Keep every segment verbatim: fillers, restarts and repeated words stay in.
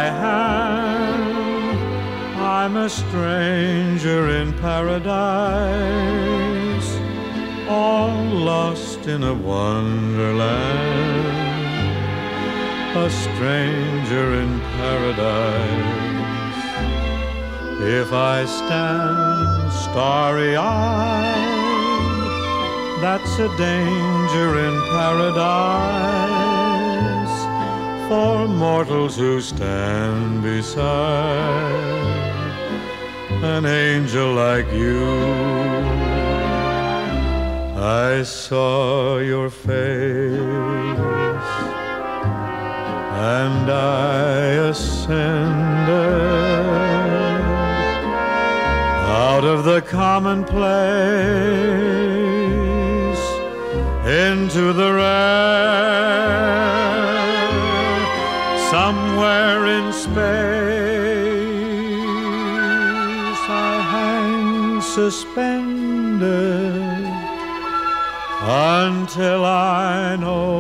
hand. I'm a stranger in paradise, all lost in a wonderland. A stranger in paradise. If I stand starry-eyed, that's a danger in paradise for mortals who stand beside an angel like you. I saw your face and I ascended out of the commonplace into the rare. Somewhere in space I hang suspended until I know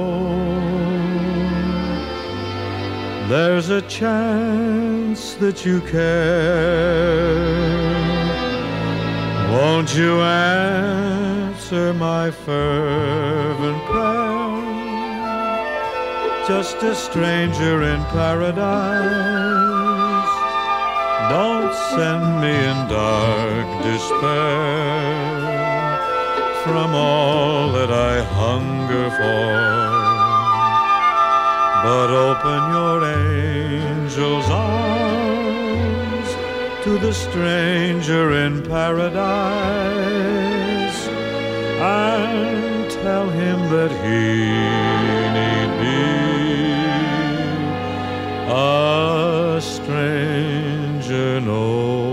there's a chance that you care. Won't you answer my fervent prayer? Just a stranger in paradise. Don't send me in dark despair from all that I hunger for, but open your angel's arms to the stranger in paradise and tell him that he need be a stranger no